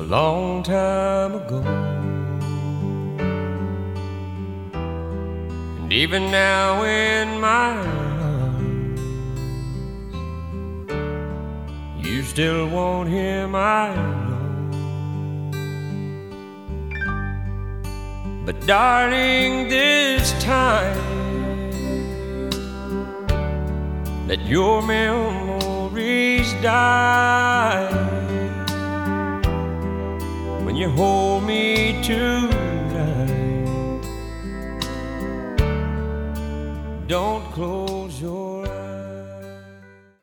long time ago. And even now in my arms, you still want him, I know. But darling, this time, let your memories die. When you hold me tonight, don't close